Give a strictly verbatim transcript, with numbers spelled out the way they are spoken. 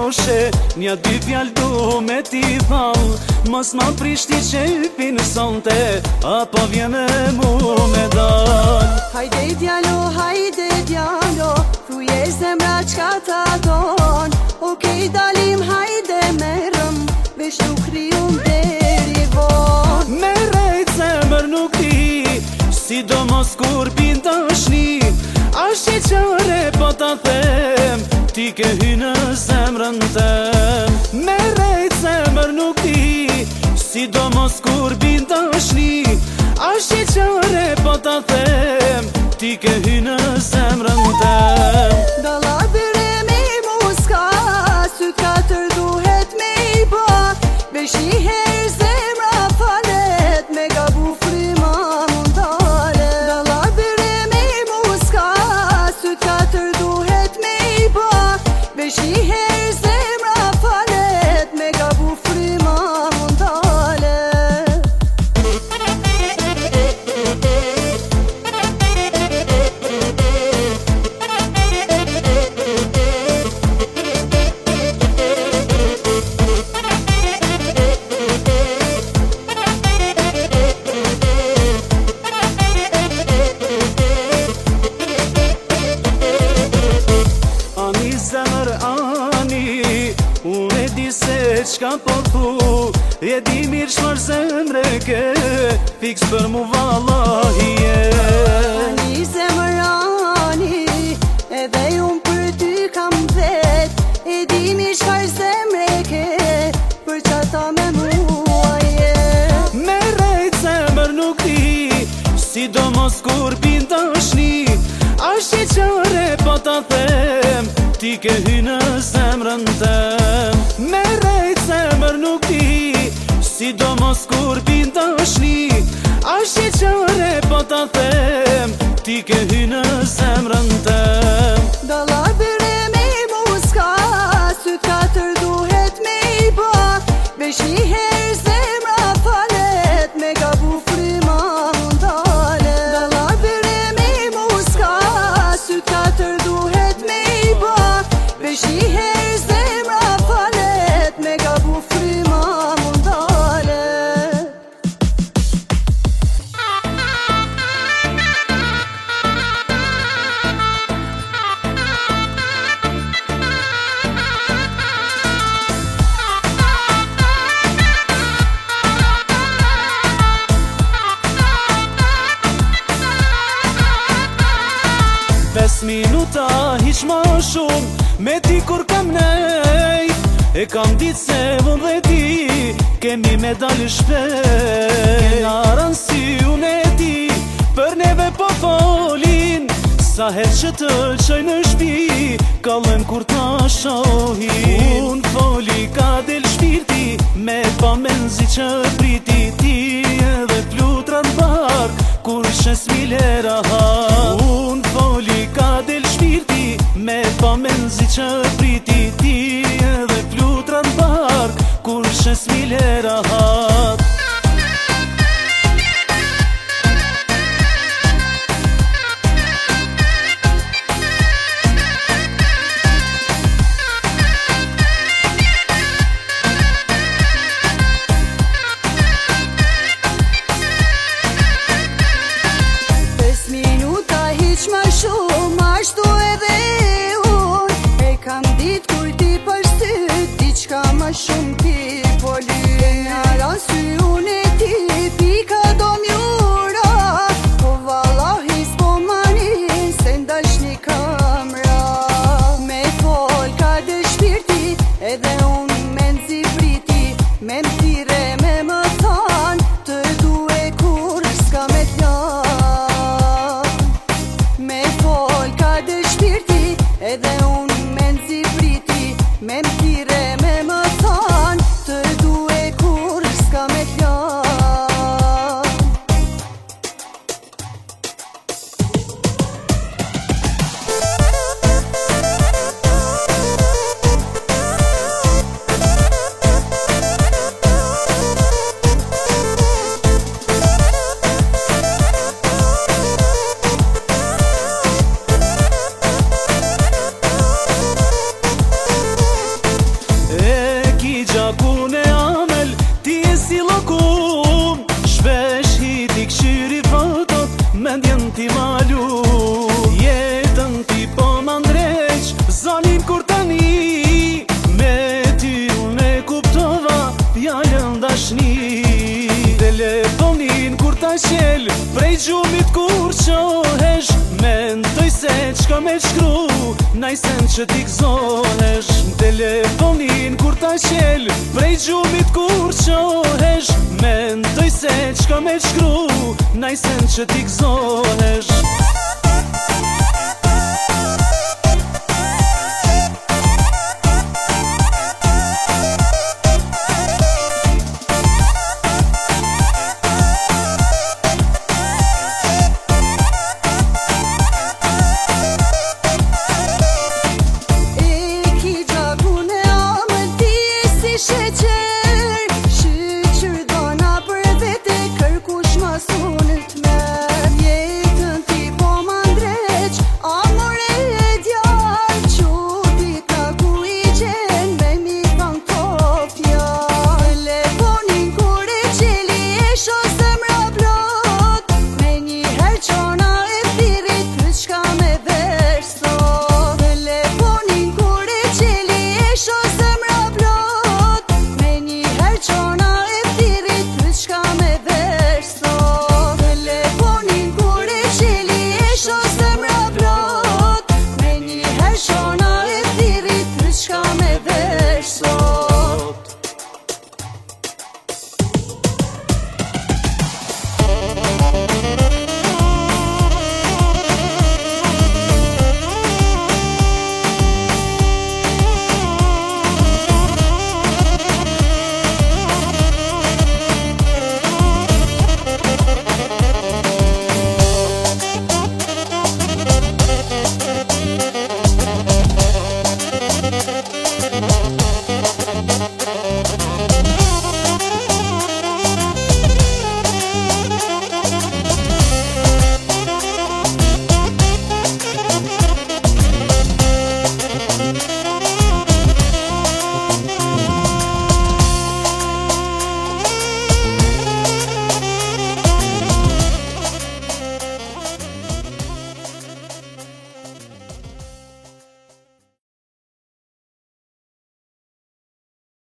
moshe, nja dy fjall du me t'i thall. Mos ma prishti qepin sonte, apo vjen me mu me dal. Hajde djalo, hajde djalo, thuje zemra qka ta don. Okej dalim, hajde merëm, veç nuk kryum deri von. Me rejt zemër nuk ti, sidomos kur pin tashni. Ashtë që qare po ta them, ti ke hy në zemrën tem. Me rejt zemër nuk ti, sidomos kur pin tashni. Ashtë që qare po ta them, ti ke hy në zemrën tem. Dalla bire me muska, syt katër duhet me i ba. Veç një her zemra falet, me gabu frima mundale. Dalla bire me muska, syt katër duhet me i ba. Veç një her zemra falet, me gabu frima mundale. Zemër ani, unë e di se qka po thu. E di mirë shmar zemre ke, fiks për mu vallahi je. Ani zemër ani, edhe unë për ty kam vet. E di mirë shfar zemre ke, për qata me mua je. Me rejt zemër nuk ti, sidomos kur pin tashni. Ashtë që qare po ta them, ti ke hy në zemrën tem. Me rejt zemër nuk ti, sidomos kur pin tashni. Ashtë që qare po ta them, ti ke hy në zemrën tem. Dalla bire me muska, syt katër duhet me i ba. Veç një her zemra falet, me gabu frima mundale. Dalla bire me muska, syt katër duhet me i ba. Veç një her zemra falet, me gabu frima mundale. Pes minuta hiq ma shumë, me ti kur kam nejt. E kam dit se vën dhe ti, kemi me dalë shpejt. Në aransi unë e ti, për neve po folin. Sa her që të qoj në shpi, kallem kur ta shohin. Unë foli ka del shpirti, me pa menzi që priti. Ti edhe flutra në bark, kur shes milera hap. Unë foli ka del shpirti, me pa menzi që priti. Ti edhe flutra në bark, kur shes milera hap. Ashtu edhe unë, e kam dit kur ti përstyt, diqka ma shumë ti folin. Në rasy unë e ti, pika do mjura, po vallahi s'po manin, se ndash një kamra. Me fol ka dë shpirti, edhe unë me nëzi briti, me mtire me më than, të du e kur s'ka me t'lan. Me fol ka dë shpirti, edhe unë me nëzi briti, me mtire me më than, të du e kur s'ka me t'lan. E ki gjakun e amel, ti e si lokum. Shpesh hiti këshyri fotot, mendjen ti malu. Jetën ti po m'andreq, zalim kur tani. Me ty unë e kuptova, fjallën dashni. Telefonin kur ta qel, prej gjumit kur qohesh. Mendoj se qka me shkru, najsen që ti gëzohesh. Telefonin kur ta qel, prej gjumit kur qohesh. Mendoj se qka me shkru, najsen që ti gëzohesh. So